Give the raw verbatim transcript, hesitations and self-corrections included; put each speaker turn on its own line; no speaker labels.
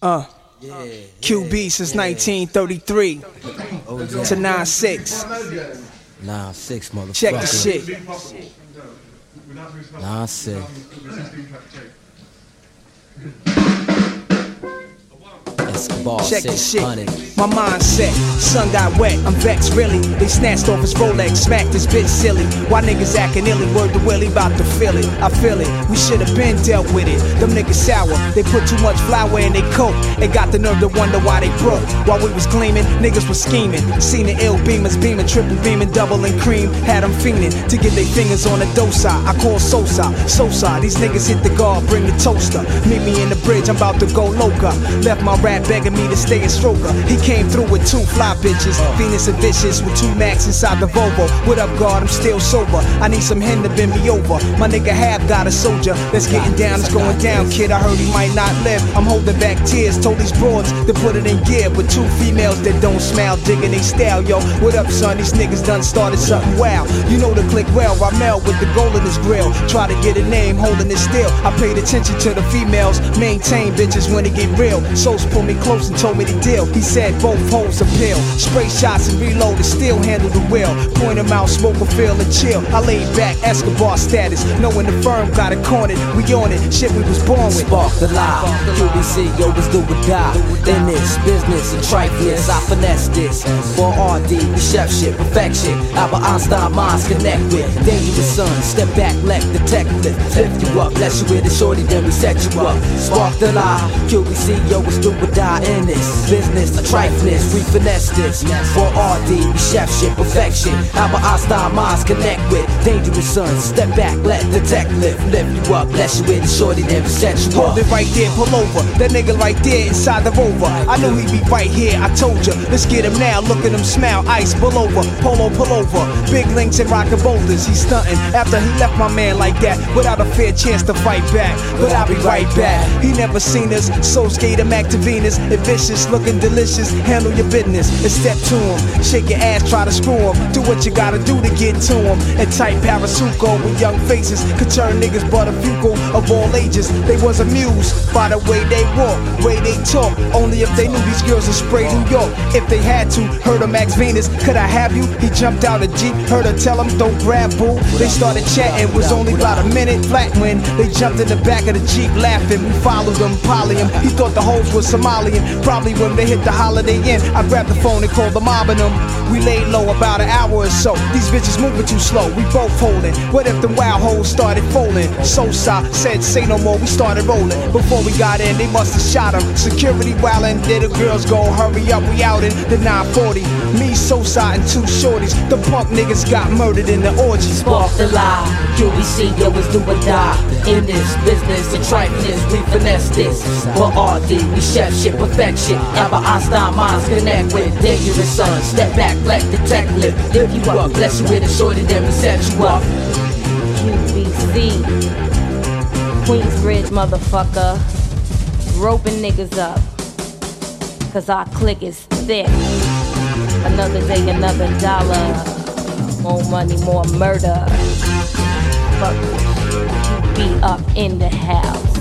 Uh, Q B since nineteen thirty-three to nine six.
nine six, motherfucker.
Check the shit.
nine six.
Check the shit. My mindset, sun got wet, I'm vexed really. They snatched off his Rolex, smacked this bitch silly. Why niggas acting illy, word to Willie, bout to feel it. I feel it, we should've been dealt with it. Them niggas sour, they put too much flour in they coke. They got the nerve to wonder why they broke. While we was gleaming, niggas was scheming. Seen the ill beamers beaming, triple beaming, double and cream. Had them fiending to get their fingers on the dosa. I call Sosa, Sosa. These niggas hit the guard, bring the toaster. Meet me in the bridge, I'm about to go loca. Left my rat begging me to stay a stroker. He came through with two fly bitches, Venus and Vicious with two Max inside the Volvo. What up, guard? I'm still sober. I need some hen to bend me over. My nigga Half got a soldier that's getting down, it's going down, kid. I heard he might not live. I'm holding back tears, told these broads to put it in gear. With two females that don't smile, digging they style, yo. What up, son? These niggas done started something wild. You know the click well, Ramel with the gold in his grill. Try to get a name, holding it still. I paid attention to the females, maintain bitches when it get real. Souls pulled me close and told me the deal. He said both holes appeal. Spray shots and reload and still handle the wheel. Point him out, smoke a feel and chill. I laid back, Escobar status, knowing the firm got it cornered. We on it, shit we was born with.
Spark the lie, Q B C, yo, it's do or die. In this business and trifleness, I finesse this. For R D, we chef shit, perfection. Albert Einstein minds connect with. Dangerous son, step back, let the tech lift. Lift you up, bless you with a shorty, then we set you up. Spark the lie, Q B C, yo, it's do or die. In this business, a trifleness, we finesse this. For R D, we chef shit, perfection. Albert Einstein minds connect with. Dangerous sons, step back, let the tech lift. Lift you up, bless you with a shorty, then we set you up.
Hold it right there, pull over. That nigga right there inside the Rover. I knew he'd be right here, I told ya. Let's get him now, look at him smile. Ice, pull over, polo, pull over. Big links and rockin' boulders, he's stuntin'. After he left my man like that, without a fair chance to fight back. But I'll be right back. He never seen us, so skate him back to Venus. And vicious, looking delicious, handle your business. And step to him, shake your ass, try to screw him. Do what you gotta do to get to him. And tight parasuco with young faces could turn niggas but a fugal of all ages. They was amused by the way they walk, way they talk. Only if they knew these girls would spray New York. If they had to, heard of Max Venus, could I have you? He jumped out a Jeep, heard her tell him don't grab boo. They started chatting, was only about a minute flat when they jumped in the back of the Jeep laughing. We followed them, poly him. He thought the hoes was Somalian. Probably when they hit the Holiday Inn, I grabbed the phone and called the mob and them. We laid low about an hour or so. These bitches moving too slow, we both holding. What if the wild hoes started folding? Sosa said say no more, we started rolling. Before we got in, they must have shot him. Security wildin', did the girls go hurry up, we out in the nine forty. Me, Sosa, and two shorties. The punk niggas got murdered in the orgy.
Spark the lie, Q B C, yo, it's do or die. In this business and trifleness, we finesse this. For R D, we chef shit, perfection. Albert Einstein minds connect with. Dangerous sons, step back, let the tech lift. Lift you up, bless you with a shorty, then we set you up.
Q B C, Queensbridge, motherfucker. Roping niggas up, cause our clique is thick. Another day, another dollar. More money, more murder. Fuck, you be up in the house.